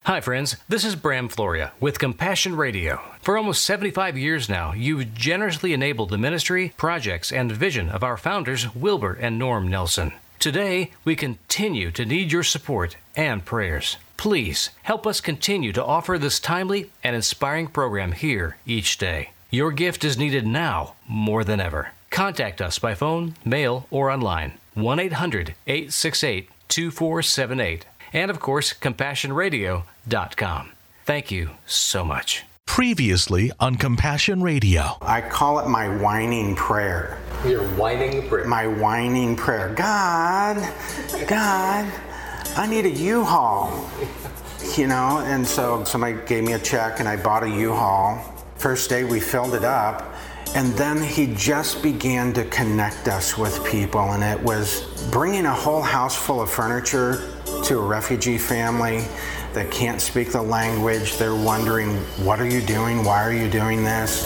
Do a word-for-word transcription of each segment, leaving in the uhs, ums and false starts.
Hi friends, this is Bram Floria with Compassion Radio. For almost seventy-five years now, you've generously enabled the ministry, projects, and vision of our founders, Wilbur and Norm Nelson. Today, we continue to need your support and prayers. Please help us continue to offer this timely and inspiring program here each day. Your gift is needed now more than ever. Contact us by phone, mail, or online. one eight hundred, eight six eight, two four seven eight. And of course, compassion radio dot com. Thank you so much. Previously on Compassion Radio. I call it my whining prayer. Your whining prayer. My whining prayer. God, God, I need a U-Haul. You know, and so somebody gave me a check and I bought a U-Haul. First day we filled it up. And then he just began to connect us with people, and it was bringing a whole house full of furniture to a refugee family that can't speak the language. They're wondering, what are you doing? Why are you doing this?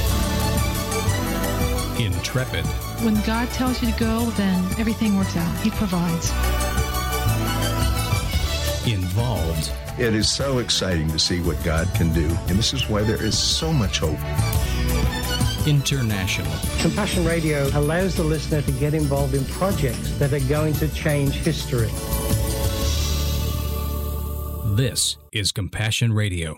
Intrepid. When God tells you to go, then everything works out. He provides. Involved. It is so exciting to see what God can do, and this is why there is so much hope. International. Compassion Radio allows the listener to get involved in projects that are going to change history. This is Compassion Radio.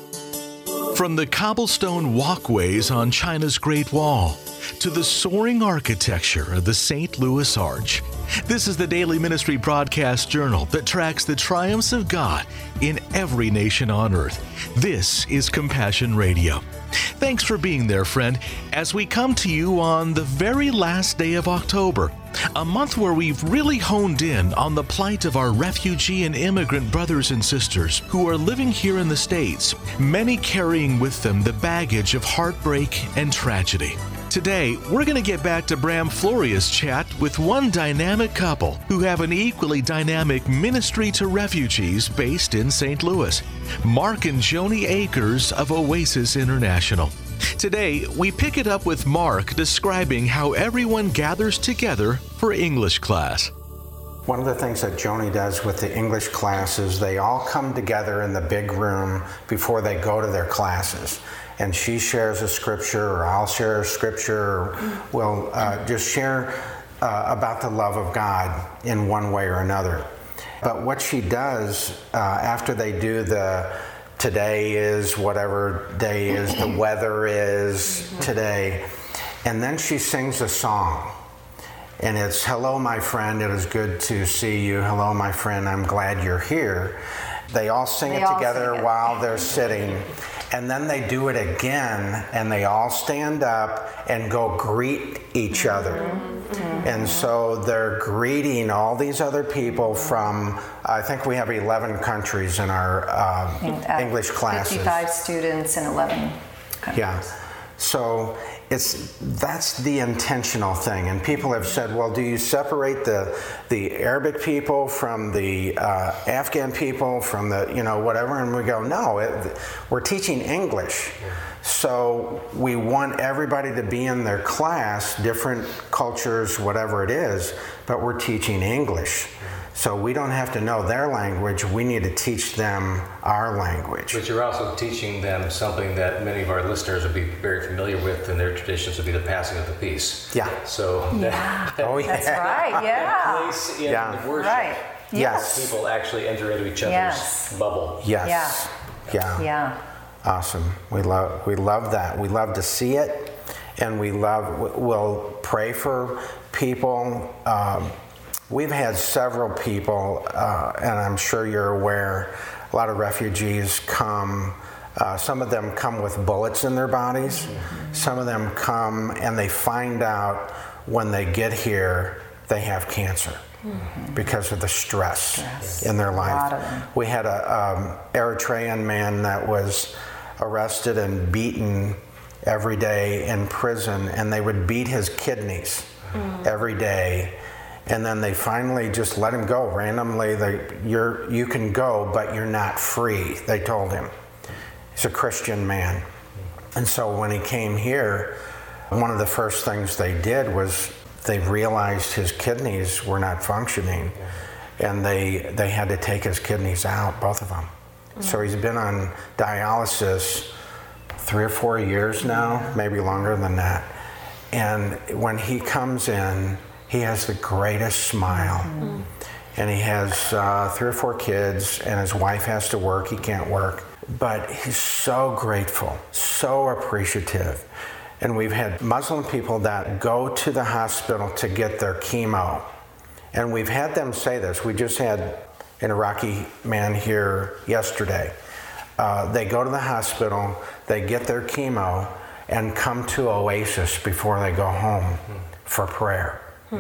From the cobblestone walkways on China's Great Wall to the soaring architecture of the Saint Louis Arch, this is the daily ministry broadcast journal that tracks the triumphs of God in every nation on earth. This is Compassion Radio. Thanks for being there, friend, as we come to you on the very last day of October, a month where we've really honed in on the plight of our refugee and immigrant brothers and sisters who are living here in the States, many carrying with them the baggage of heartbreak and tragedy. Today, we're going to get back to Bram Floria's chat with one dynamic couple who have an equally dynamic ministry to refugees based in Saint Louis, Mark and Joni Akers of Oasis International. Today, we pick it up with Mark describing how everyone gathers together for English class. One of the things that Joni does with the English class is they all come together in the big room before they go to their classes. And she shares a scripture, or I'll share a scripture, or we'll uh, just share uh, about the love of God in one way or another. But what she does uh, after they do the today is whatever day is, the weather is today, and then she sings a song. And it's, hello, my friend, it is good to see you. Hello, my friend, I'm glad you're here. They all sing they it all together sing it. while they're sitting. And then they do it again, and they all stand up and go greet each other. Mm-hmm. And so they're greeting all these other people from, I think we have eleven countries in our uh, and, uh, English classes. fifty-five students in eleven countries. Yeah. So it's that's the intentional thing, and people have said, well, do you separate the the Arabic people from the uh, Afghan people from the, you know, whatever? And we go, no, it, we're teaching English. So we want everybody to be in their class, different cultures, whatever it is, but we're teaching English. So we don't have to know their language, we need to teach them our language. But you're also teaching them something that many of our listeners would be very familiar with, and their traditions would be the passing of the peace. Yeah. So Yeah. that, Oh, yeah. That's right, yeah. place in Yeah. the worship. Right. Yes. People actually enter into each other's Yes. bubble. Yes. Yeah. Yeah. Awesome. We love we love that. We love to see it, and we love we'll pray for people. Um, we've had several people, uh, and I'm sure you're aware, a lot of refugees come. Uh, some of them come with bullets in their bodies. Mm-hmm. Some of them come and they find out when they get here they have cancer. Mm-hmm. Because of the stress, stress in their life. We had a um, Eritrean man that was arrested and beaten every day in prison, and they would beat his kidneys mm. every day, and then they finally just let him go randomly. They, you're, you can go, but you're not free, they told him. He's a Christian man. And so when he came here, one of the first things they did was they realized his kidneys were not functioning, and they they had to take his kidneys out, both of them. So he's been on dialysis three or four years now, maybe longer than that. And when he comes in, he has the greatest smile. Mm-hmm. And he has uh, three or four kids, and his wife has to work. He can't work. But he's so grateful, so appreciative. And we've had Muslim people that go to the hospital to get their chemo. And we've had them say this. We just had an Iraqi man here yesterday. Uh, they go to the hospital, they get their chemo, and come to Oasis before they go home mm-hmm. for prayer.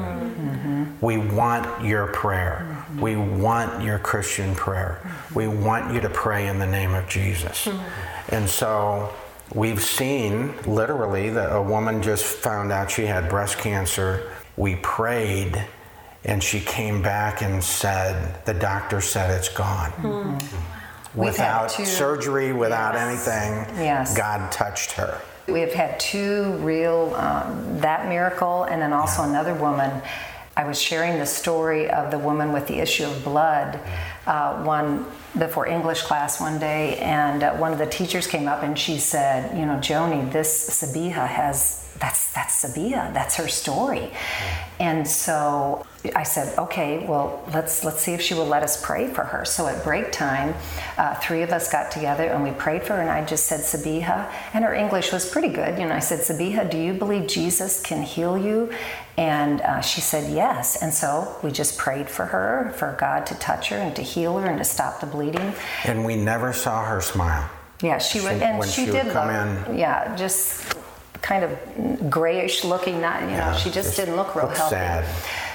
Mm-hmm. We want your prayer. Mm-hmm. We want your Christian prayer. Mm-hmm. We want you to pray in the name of Jesus. Mm-hmm. And so we've seen literally that a woman just found out she had breast cancer. We prayed, and she came back and said, the doctor said it's gone. Mm-hmm. Without two, surgery, without yes. anything, yes. God touched her. We've had two real, um, that miracle, and then also yeah. another woman. I was sharing the story of the woman with the issue of blood uh, one before English class one day, and uh, one of the teachers came up and she said, you know, Joni, this Sabiha has, that's that's Sabiha, that's her story. And so I said, okay, well, let's let's see if she will let us pray for her. So at break time, uh, three of us got together and we prayed for her, and I just said, Sabiha, and her English was pretty good. You know, I said, Sabiha, do you believe Jesus can heal you? And uh, she said, yes. And so we just prayed for her, for God to touch her and to heal her and to stop the bleeding. And we never saw her smile. Yeah, she would, and when she, she did would come look, in. Yeah, just kind of grayish looking, not, you yeah, know, she just, just didn't look real healthy. Sad.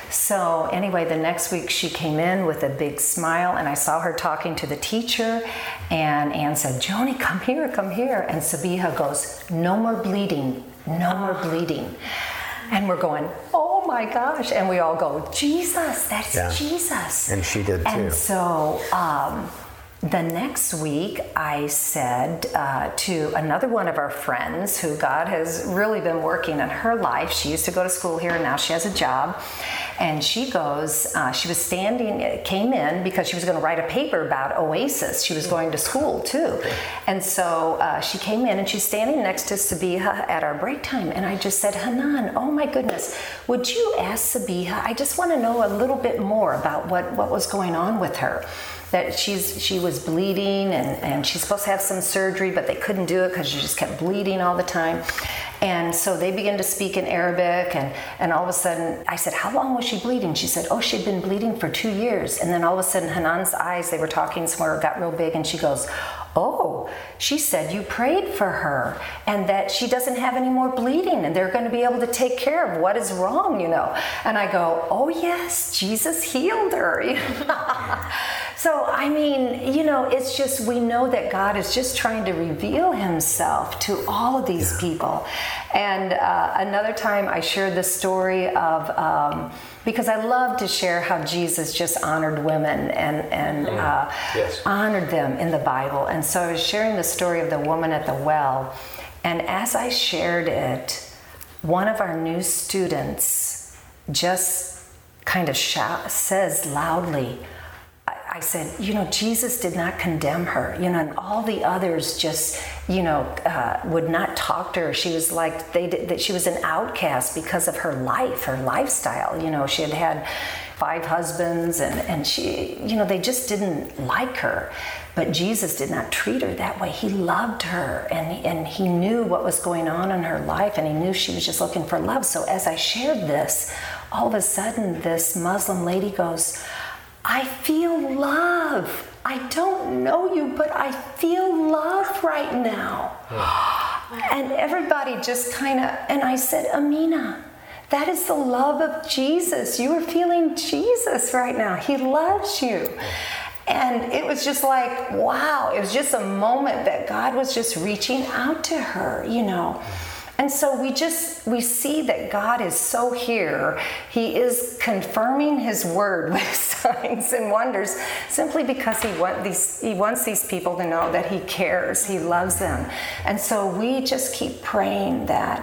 So anyway, the next week she came in with a big smile, and I saw her talking to the teacher, and Ann said, Joni, come here, come here. And Sabiha goes, no more bleeding, no more bleeding. And we're going, oh my gosh. And we all go, Jesus, that's yeah. Jesus. And she did too. And so um, the next week I said uh, to another one of our friends who God has really been working in her life. She used to go to school here, and now she has a job. And she goes, uh, she was standing, came in because she was going to write a paper about Oasis. She was going to school too. And so uh, she came in and she's standing next to Sabiha at our break time. And I just said, Hanan, oh my goodness, would you ask Sabiha? I just want to know a little bit more about what, what was going on with her. That she's she was bleeding, and, and she's supposed to have some surgery, but they couldn't do it because she just kept bleeding all the time. And so they began to speak in Arabic, and, and all of a sudden, I said, how long was she bleeding? She said, oh, she'd been bleeding for two years. And then all of a sudden, Hanan's eyes, they were talking somewhere, got real big, and she goes, oh, she said you prayed for her, and that she doesn't have any more bleeding, and they're going to be able to take care of what is wrong, you know. And I go, oh yes, Jesus healed her. So, I mean, you know, it's just, we know that God is just trying to reveal himself to all of these yeah. people. And uh, another time I shared the story of, um, because I love to share how Jesus just honored women and, and uh, yes. honored them in the Bible. And so I was sharing the story of the woman at the well. And as I shared it, one of our new students just kind of shout, says loudly, I said, you know, Jesus did not condemn her, you know, and all the others just, you know, uh, would not talk to her. She was like, they did, that she was an outcast because of her life, her lifestyle. You know, she had had five husbands, and, and she, you know, they just didn't like her. But Jesus did not treat her that way. He loved her, and, and he knew what was going on in her life, and he knew she was just looking for love. So as I shared this, all of a sudden this Muslim lady goes, I feel love. I don't know you, but I feel love right now. Yeah. And everybody just kind of, and I said, Amina, that is the love of Jesus. You are feeling Jesus right now. He loves you. And it was just like, wow, it was just a moment that God was just reaching out to her, you know. And so we just, we see that God is so here. He is confirming his word with signs and wonders simply because he, want these, he wants these people to know that he cares, he loves them. And so we just keep praying that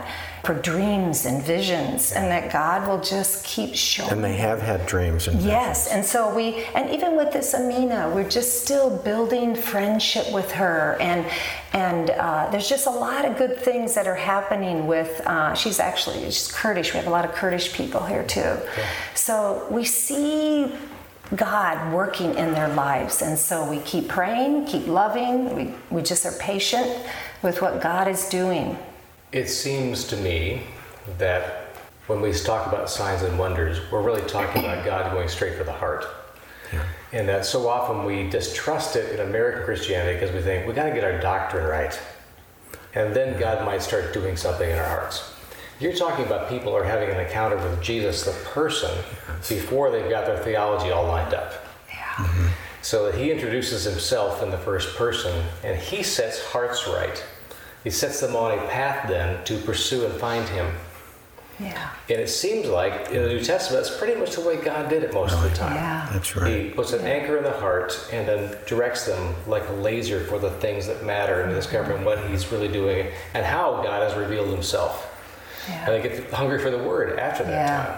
for dreams and visions, and that God will just keep showing. And they have had dreams and visions. Yes, and so we, and even with this Amina, we're just still building friendship with her, and and uh, there's just a lot of good things that are happening with, uh, she's actually, she's Kurdish, we have a lot of Kurdish people here too. Okay. So we see God working in their lives, and so we keep praying, keep loving, we, we just are patient with what God is doing. It seems to me that when we talk about signs and wonders, we're really talking about God going straight for the heart. Yeah. And that so often we distrust it in American Christianity because we think we got to get our doctrine right. And then God might start doing something in our hearts. You're talking about people are having an encounter with Jesus, the person, yes. before they've got their theology all lined up. Yeah. Mm-hmm. So that he introduces himself in the first person, and he sets hearts right. He sets them on a path then to pursue and find him. Yeah. And it seems like in the New Testament, that's pretty much the way God did it most of the time. Yeah. That's right. He puts an yeah. anchor in the heart and then directs them like a laser for the things that matter and discovering what he's really doing and how God has revealed himself. Yeah. And they get hungry for the word after that yeah. time.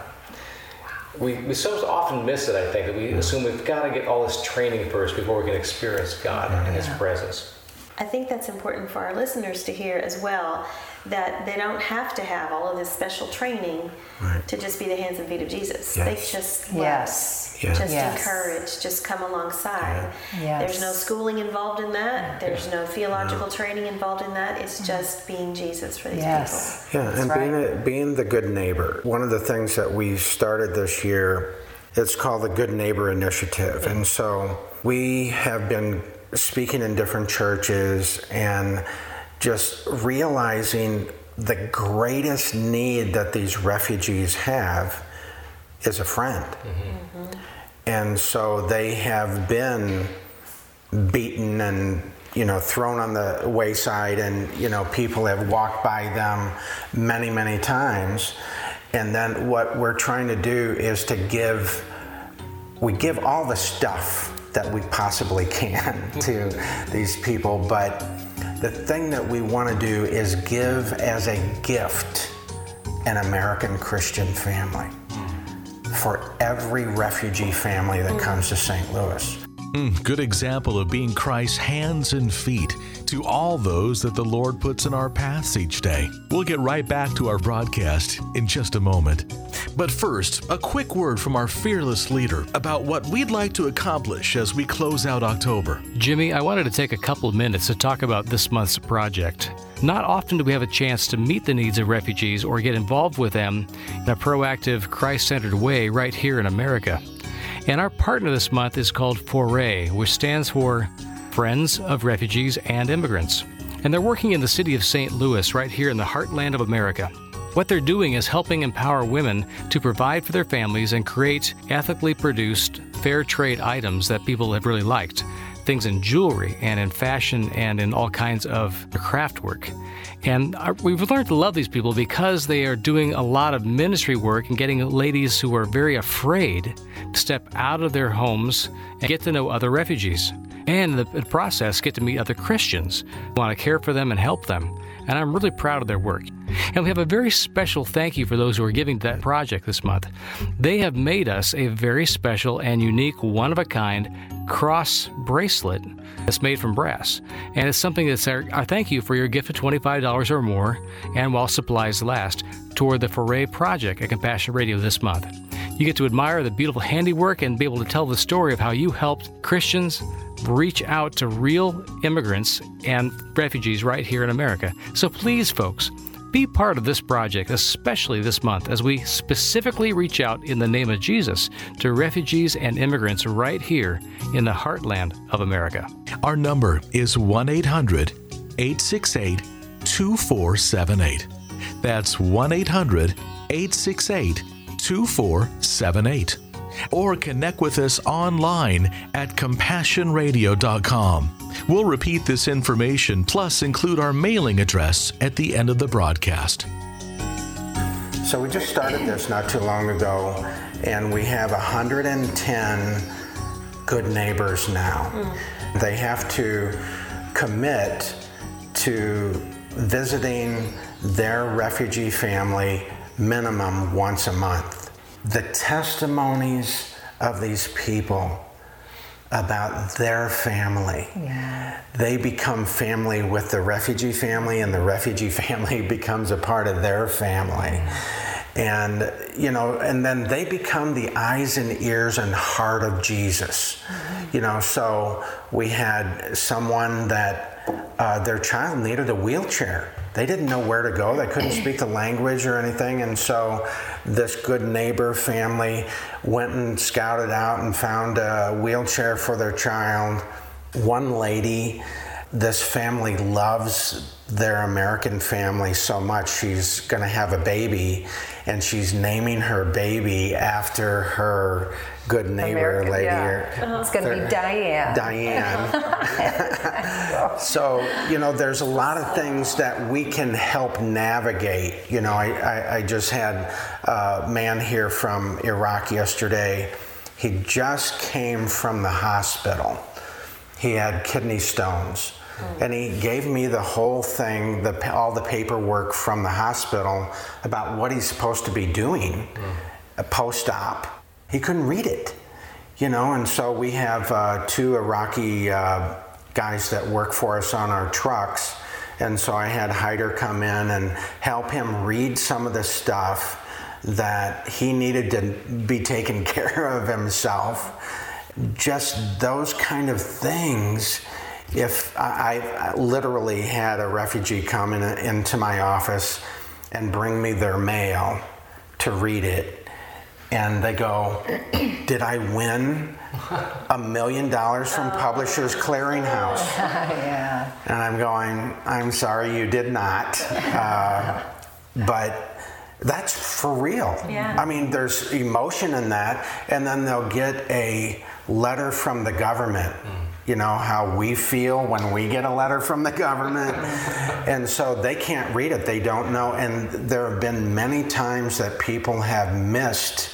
We, we so often miss it, I think, that we assume we've got to get all this training first before we can experience God and his presence. I think that's important for our listeners to hear as well, that they don't have to have all of this special training right. to just be the hands and feet of Jesus. Yes. They just love, yes. yes. just yes. encourage, just come alongside. Yeah. Yes. There's no schooling involved in that. There's no theological no. training involved in that. It's just being Jesus for these yes. people. Yeah, That's and right. being a, being the good neighbor. One of the things that we started this year, it's called the Good Neighbor Initiative. And so we have been speaking in different churches and just realizing the greatest need that these refugees have is a friend. Mm-hmm. Mm-hmm. And so they have been beaten and, you know, thrown on the wayside, and, you know, people have walked by them many, many times. And then what we're trying to do is to give, we give all the stuff that we possibly can to these people, but the thing that we want to do is give as a gift an American Christian family for every refugee family that comes to Saint Louis. Mm, good example of being Christ's hands and feet to all those that the Lord puts in our paths each day. We'll get right back to our broadcast in just a moment. But first, a quick word from our fearless leader about what we'd like to accomplish as we close out October. Jimmy, I wanted to take a couple of minutes to talk about this month's project. Not often do we have a chance to meet the needs of refugees or get involved with them in a proactive, Christ-centered way right here in America. And our partner this month is called Foray, which stands for Friends of Refugees and Immigrants. And they're working in the city of Saint Louis, right here in the heartland of America. What they're doing is helping empower women to provide for their families and create ethically produced, fair trade items that people have really liked. Things in jewelry and in fashion and in all kinds of craft work. And our, we've learned to love these people because they are doing a lot of ministry work and getting ladies who are very afraid to step out of their homes and get to know other refugees. And in the process, get to meet other Christians who want to care for them and help them. And I'm really proud of their work. And we have a very special thank you for those who are giving to that project this month. They have made us a very special and unique, one-of-a-kind cross bracelet that's made from brass. And it's something that's our, our thank you for your gift of twenty-five dollars or more, and while supplies last, toward the Foray Project at Compassion Radio this month. You get to admire the beautiful handiwork and be able to tell the story of how you helped Christians reach out to real immigrants and refugees right here in America. So please, folks, be part of this project, especially this month, as we specifically reach out in the name of Jesus to refugees and immigrants right here in the heartland of America. Our number is one eight hundred eight six eight two four seven eight. That's one eight hundred eight six eight two four seven eight. Or connect with us online at compassion radio dot com. We'll repeat this information, plus include our mailing address at the end of the broadcast. So we just started this not too long ago, and we have one hundred ten good neighbors now. Mm. They have to commit to visiting their refugee family minimum once a month. The testimonies of these people about their family. Yeah. They become family with the refugee family, and the refugee family becomes a part of their family. And, you know, and then they become the eyes and ears and heart of Jesus. Mm-hmm. You know, so we had someone that uh, their child needed a wheelchair. They didn't know where to go. They couldn't speak the language or anything. And so this good neighbor family went and scouted out and found a wheelchair for their child. One lady, this family loves their American family so much, she's going to have a baby, and she's naming her baby after her good neighbor American, lady. Yeah. Uh-huh. It's going to be Diane. Diane. So, you know, there's a lot of things that we can help navigate. You know, I, I, I just had a man here from Iraq yesterday. He just came from the hospital. He had kidney stones. Mm. And he gave me the whole thing, the, all the paperwork from the hospital about what he's supposed to be doing mm. post-op. He couldn't read it, you know, and so we have uh, two Iraqi uh, guys that work for us on our trucks, and so I had Hyder come in and help him read some of the stuff that he needed to be taken care of himself. Just those kind of things. If I, I literally had a refugee come in, into my office and bring me their mail to read it, and they go, "Did I win a million dollars from Publishers Clearinghouse?" Yeah. And I'm going, "I'm sorry, you did not." Uh, but that's for real. Yeah. I mean, there's emotion in that, and then they'll get a letter from the government. You know, how we feel when we get a letter from the government. And so they can't read it, they don't know. And there have been many times that people have missed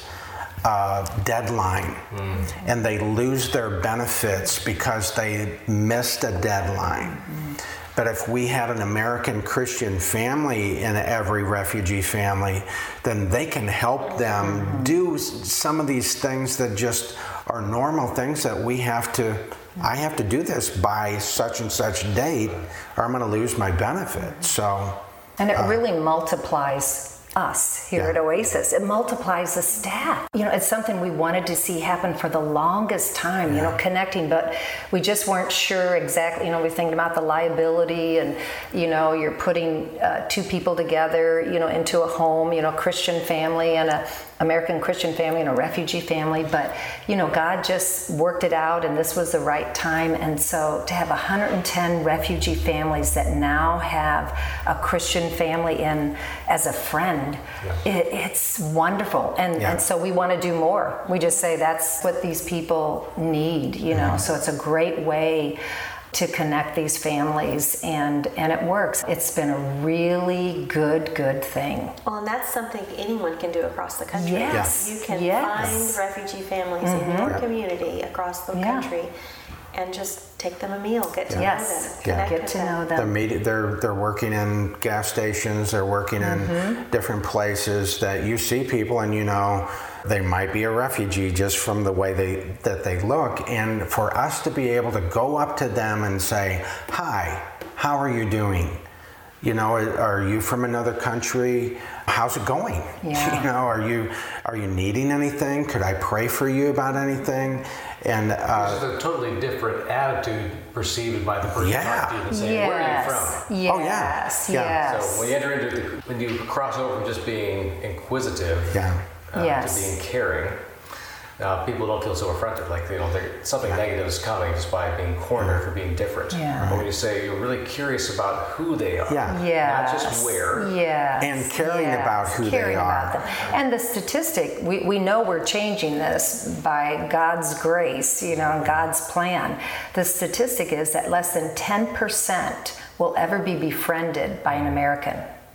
a deadline mm. and they lose their benefits because they missed a deadline. Mm. But if we had an American Christian family in every refugee family, then they can help them do some of these things that just are normal things that we have to I have to do this by such and such date, or I'm going to lose my benefit. So, and it uh, really multiplies us here yeah. at Oasis. It multiplies the staff. You know, it's something we wanted to see happen for the longest time, yeah. you know, connecting, but we just weren't sure exactly, you know, we're thinking about the liability and, you know, you're putting uh, two people together, you know, into a home, you know, Christian family and a American Christian family and a refugee family, but you know, God just worked it out, and this was the right time. And so to have one hundred ten refugee families that now have a Christian family in as a friend, yeah. it, it's wonderful. And yeah. and so we want to do more. We just say that's what these people need, you know. Mm-hmm. So it's a great way to connect these families, and and it works. It's been a really good, good thing. Well, and that's something anyone can do across the country. Yes. You can yes. find refugee families mm-hmm. in your yeah. community across the yeah. country and just take them a meal, get to yes. know them, yeah. connect get with to them. know them. They're, meet, they're, they're working in gas stations, they're working mm-hmm. in different places that you see people and you know they might be a refugee just from the way they that they look. And for us to be able to go up to them and say, "Hi, how are you doing? You know, are you from another country? How's it going? Yeah. You know, are you are you needing anything? Could I pray for you about anything?" And uh, which is a totally different attitude perceived by the person yeah. talking to you and saying, yes. "Where are you from?" Yes. Oh, yeah. Yes. Yeah. So when you enter into the, when you cross over from just being inquisitive yeah. uh, yes. to being caring, uh, people don't feel so affronted, like you know something yeah. negative is coming just by being cornered for being different. Yeah. But when you say you're really curious about who they are, Yeah. Yes. not just where, yes. and caring yes. about who caring they about are. them. And the statistic, we, we know we're changing this by God's grace, you know, and God's plan. The statistic is that less than ten percent will ever be befriended by an American.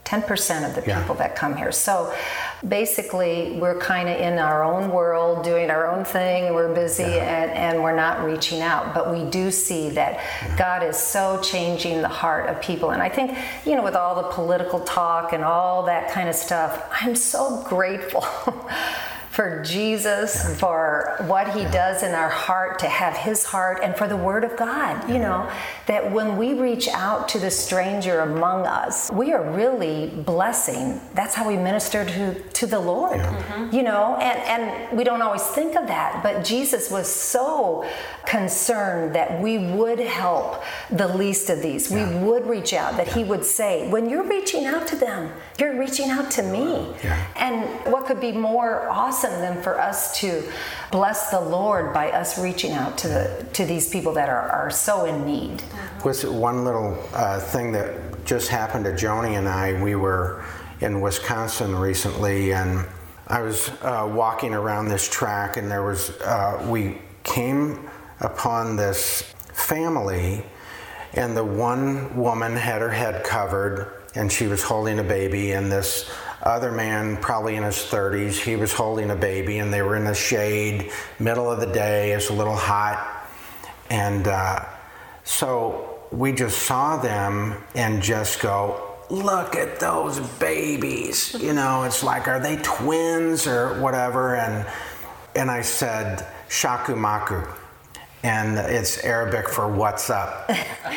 ten percent of the Yeah. people that come here. So basically, we're kind of in our own world, doing our own thing, and we're busy, Yeah. and, and we're not reaching out. But we do see that Yeah. God is so changing the heart of people. And I think, you know, with all the political talk and all that kind of stuff, I'm so grateful for Jesus, Yeah. for what he does in our heart, to have his heart, and for the word of God. You know, that when we reach out to the stranger among us, we are really blessing. That's how we minister to, to the Lord. Yeah. You know, and, and we don't always think of that, but Jesus was so concerned that we would help the least of these. Yeah. We would reach out, that he would say, when you're reaching out to them, you're reaching out to me. Yeah. And what could be more awesome than for us to bless the Lord by us reaching out to the to these people that are, are so in need. Was one little uh, thing that just happened to Joni and I. We were in Wisconsin recently, and I was uh, walking around this track, and there was uh, we came upon this family, and the one woman had her head covered, and she was holding a baby, and this other man, probably in his thirties, he was holding a baby, and they were in the shade, middle of the day. It's a little hot, and uh, so we just saw them and just go, look at those babies. You know, it's like, are they twins or whatever? And and I said, shakumaku, and it's Arabic for what's up.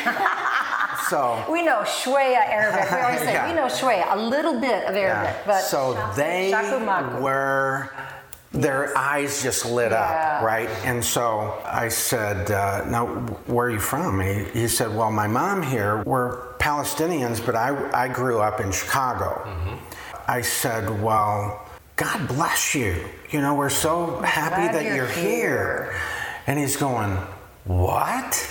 So we know Shweya Arabic. We always say, Yeah. we know Shweya, a little bit of Arabic. Yeah. But so they Shakumaku. were, their eyes just lit Yeah. up, right? And so I said, uh, now, where are you from? He, he said, well, my mom here, we're Palestinians, but I, I grew up in Chicago. Mm-hmm. I said, well, God bless you. You know, we're so happy Glad that you're you're here. here. And he's going, what?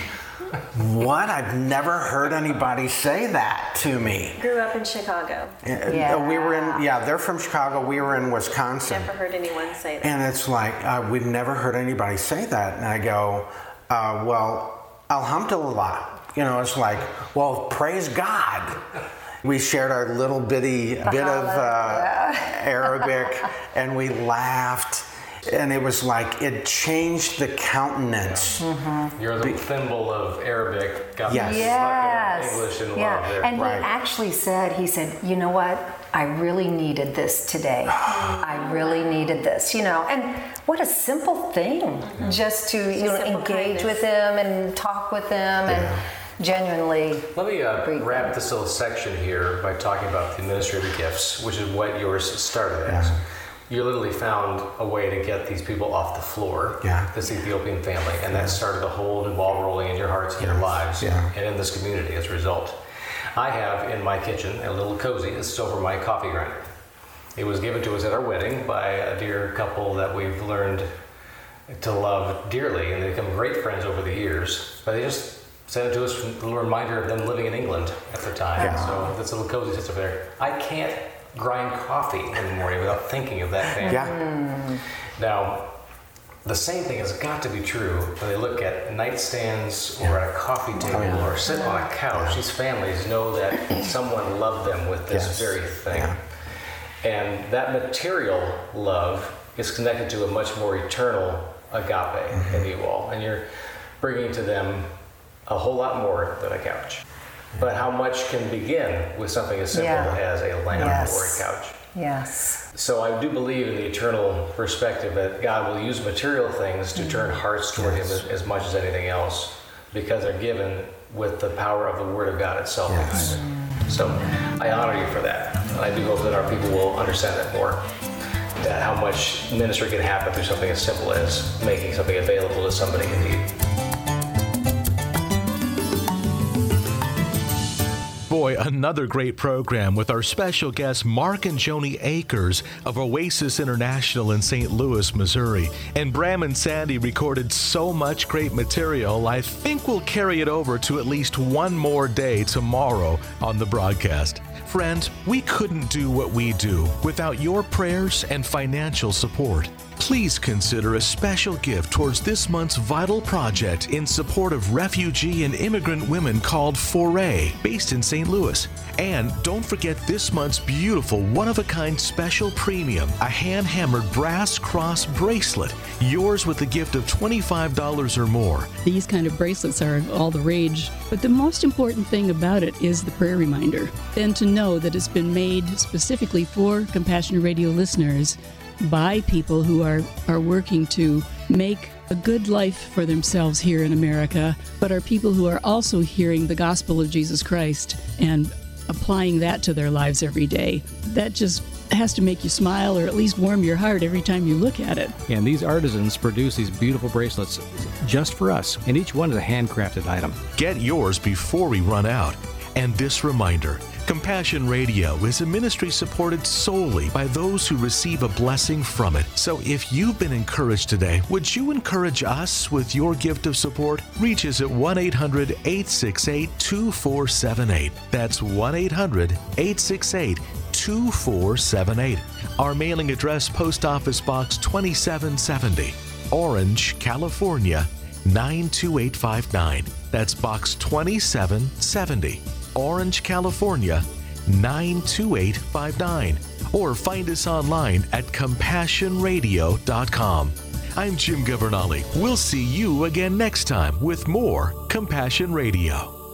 What? I've never heard anybody say that to me. Grew up in Chicago. Yeah. We were in, yeah, they're from Chicago. We were in Wisconsin. Never heard anyone say that. And it's like, uh, we've never heard anybody say that. And I go, uh, well, alhamdulillah. You know, it's like, well, praise God. We shared our little bitty bit of uh, yeah. Arabic, and we laughed. And it was like, it changed the countenance. Mm-hmm. Your little thimble of Arabic got Yes. stuck Yes. in English and yeah. love there. And Right. he actually said, he said, you know what? I really needed this today. I really needed this, you know. And what a simple thing, mm-hmm. just to you know simple engage kindness. with them and talk with them Yeah. and genuinely. Let me uh, Great. wrap this little section here by talking about the ministry of the gifts, which is what yours started as. Yeah. You literally found a way to get these people off the floor, Yeah. this Ethiopian family, and that started a whole new ball rolling in your hearts and your Yes. lives, Yeah. and in this community as a result. I have in my kitchen a little cozy. This is over my coffee grinder. It was given to us at our wedding by a dear couple that we've learned to love dearly, and they've become great friends over the years. But they just sent it to us from a little reminder of them living in England at the time. Yeah. So this little cozy sits over there. I can't grind coffee in the morning without thinking of that family. Yeah. Now, the same thing has got to be true when they look at nightstands or at a coffee table yeah. or sit on a couch. These families know that someone loved them with this Yes. very thing. Yeah. And that material love is connected to a much more eternal agape Mm-hmm. in you all. And you're bringing to them a whole lot more than a couch. But how much can begin with something as simple Yeah. as a lamp Yes. or a couch? Yes. So I do believe in the eternal perspective that God will use material things to turn hearts toward Yes. Him as, as much as anything else, because they're given with the power of the Word of God itself. Yes. So I honor you for that. And I do hope that our people will understand that more. That how much ministry can happen through something as simple as making something available to somebody in need. Boy, another great program with our special guests Mark and Joni Akers of Oasis International in Saint Louis, Missouri. And Bram and Sandy recorded so much great material, I think we'll carry it over to at least one more day tomorrow on the broadcast. Friends, we couldn't do what we do without your prayers and financial support. Please consider a special gift towards this month's vital project in support of refugee and immigrant women called Foray, based in Saint Louis. And don't forget this month's beautiful one-of-a-kind special premium, a hand-hammered brass cross bracelet, yours with the gift of twenty-five dollars or more. These kind of bracelets are all the rage, but the most important thing about it is the prayer reminder. And to know that it's been made specifically for Compassion Radio listeners by people who are, are working to make a good life for themselves here in America, but are people who are also hearing the gospel of Jesus Christ and applying that to their lives every day. That just has to make you smile or at least warm your heart every time you look at it. And these artisans produce these beautiful bracelets just for us, and each one is a handcrafted item. Get yours before we run out. And this reminder, Compassion Radio is a ministry supported solely by those who receive a blessing from it. So if you've been encouraged today, would you encourage us with your gift of support? Reach us at one eight hundred, eight six eight, two four seven eight. That's one eight hundred, eight six eight, two four seven eight. Our mailing address, Post Office Box twenty-seven seventy, Orange, California, nine two eight five nine. That's Box twenty-seven seventy. Orange, California, nine two eight five nine. Or find us online at compassion radio dot com. I'm Jim Governale. We'll see you again next time with more Compassion Radio.